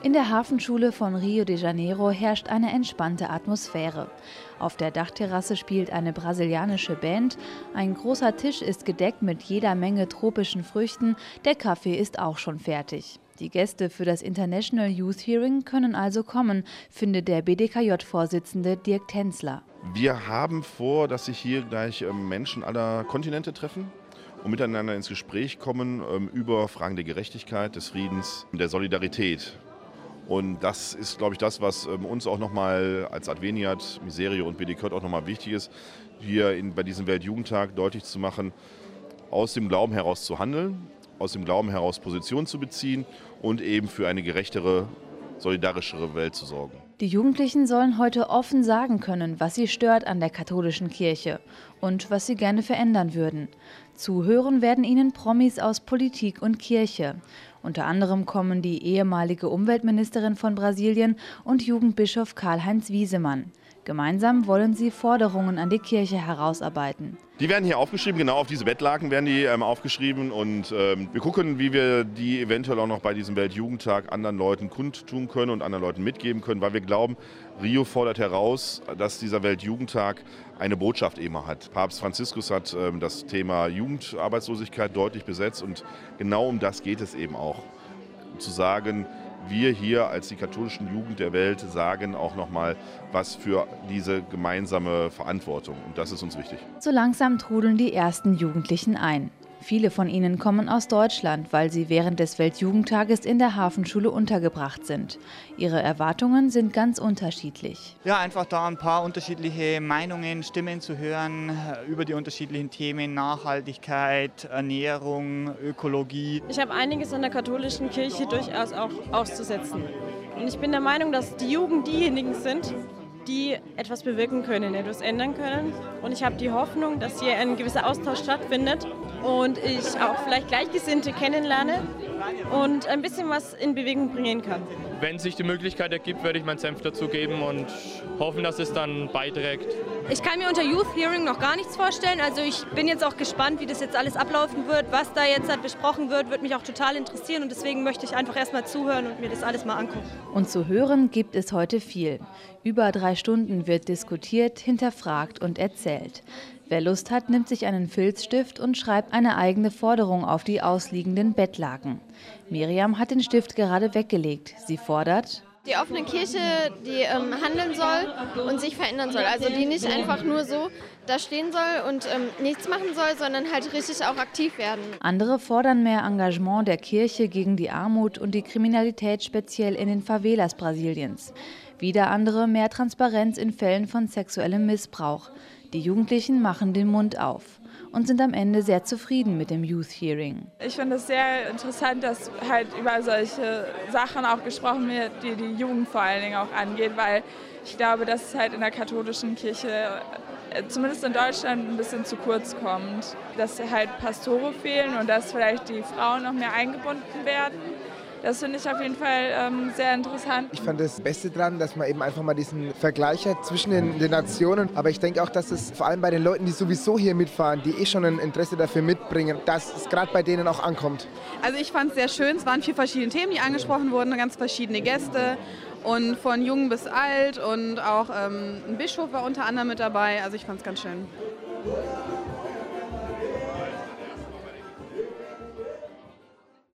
In der Hafenschule von Rio de Janeiro herrscht eine entspannte Atmosphäre. Auf der Dachterrasse spielt eine brasilianische Band, ein großer Tisch ist gedeckt mit jeder Menge tropischen Früchten, der Kaffee ist auch schon fertig. Die Gäste für das International Youth Hearing können also kommen, findet der BDKJ-Vorsitzende Dirk Tänzler. Wir haben vor, dass sich hier gleich Menschen aller Kontinente treffen und miteinander ins Gespräch kommen über Fragen der Gerechtigkeit, des Friedens, der Solidarität. Und das ist, glaube ich, das, was uns auch nochmal als Adveniat, Miserio und BDKJ auch nochmal wichtig ist, hier bei diesem Weltjugendtag deutlich zu machen, aus dem Glauben heraus zu handeln, aus dem Glauben heraus Position zu beziehen und eben für eine gerechtere, solidarischere Welt zu sorgen. Die Jugendlichen sollen heute offen sagen können, was sie stört an der katholischen Kirche und was sie gerne verändern würden. Zuhören werden ihnen Promis aus Politik und Kirche. Unter anderem kommen die ehemalige Umweltministerin von Brasilien und Jugendbischof Karl-Heinz Wiesemann. Gemeinsam wollen sie Forderungen an die Kirche herausarbeiten. Die werden hier aufgeschrieben, genau auf diese Bettlaken werden die aufgeschrieben und wir gucken, wie wir die eventuell auch noch bei diesem Weltjugendtag anderen Leuten kundtun können und anderen Leuten mitgeben können, weil wir glauben, Rio fordert heraus, dass dieser Weltjugendtag eine Botschaft eben hat. Papst Franziskus hat das Thema Jugendarbeitslosigkeit deutlich besetzt und genau um das geht es eben auch, zu sagen, wir hier als die katholischen Jugend der Welt sagen auch nochmal was für diese gemeinsame Verantwortung. Und das ist uns wichtig. So langsam trudeln die ersten Jugendlichen ein. Viele von ihnen kommen aus Deutschland, weil sie während des Weltjugendtages in der Hafenschule untergebracht sind. Ihre Erwartungen sind ganz unterschiedlich. Ja, einfach da ein paar unterschiedliche Meinungen, Stimmen zu hören über die unterschiedlichen Themen, Nachhaltigkeit, Ernährung, Ökologie. Ich habe einiges an der katholischen Kirche durchaus auch auszusetzen. Und ich bin der Meinung, dass die Jugend diejenigen sind, die etwas bewirken können, etwas ändern können. Und ich habe die Hoffnung, dass hier ein gewisser Austausch stattfindet und ich auch vielleicht Gleichgesinnte kennenlerne und ein bisschen was in Bewegung bringen kann. Wenn sich die Möglichkeit ergibt, werde ich meinen Senf dazugeben und hoffen, dass es dann beiträgt. Ich kann mir unter Youth Hearing noch gar nichts vorstellen. Also ich bin jetzt auch gespannt, wie das jetzt alles ablaufen wird. Was da jetzt besprochen wird, wird mich auch total interessieren. Und deswegen möchte ich einfach erst mal zuhören und mir das alles mal angucken. Und zu hören gibt es heute viel. Über 3 Stunden wird diskutiert, hinterfragt und erzählt. Wer Lust hat, nimmt sich einen Filzstift und schreibt eine eigene Forderung auf die ausliegenden Bettlaken. Miriam hat den Stift gerade weggelegt. Sie fordert: Die offene Kirche, die handeln soll und sich verändern soll. Also die nicht einfach nur so da stehen soll und nichts machen soll, sondern halt richtig auch aktiv werden. Andere fordern mehr Engagement der Kirche gegen die Armut und die Kriminalität, speziell in den Favelas Brasiliens. Wieder andere mehr Transparenz in Fällen von sexuellem Missbrauch. Die Jugendlichen machen den Mund auf und sind am Ende sehr zufrieden mit dem Youth Hearing. Ich finde es sehr interessant, dass halt über solche Sachen auch gesprochen wird, die die Jugend vor allen Dingen auch angeht, weil ich glaube, dass es halt in der katholischen Kirche, zumindest in Deutschland, ein bisschen zu kurz kommt. Dass halt Pastore fehlen und dass vielleicht die Frauen noch mehr eingebunden werden. Das finde ich auf jeden Fall sehr interessant. Ich fand das Beste daran, dass man eben einfach mal diesen Vergleich hat zwischen den Nationen. Aber ich denke auch, dass es vor allem bei den Leuten, die sowieso hier mitfahren, die schon ein Interesse dafür mitbringen, dass es gerade bei denen auch ankommt. Also ich fand es sehr schön. Es waren 4 verschiedene Themen, die angesprochen wurden, ganz verschiedene Gäste. Und von jung bis alt und auch ein Bischof war unter anderem mit dabei. Also ich fand es ganz schön.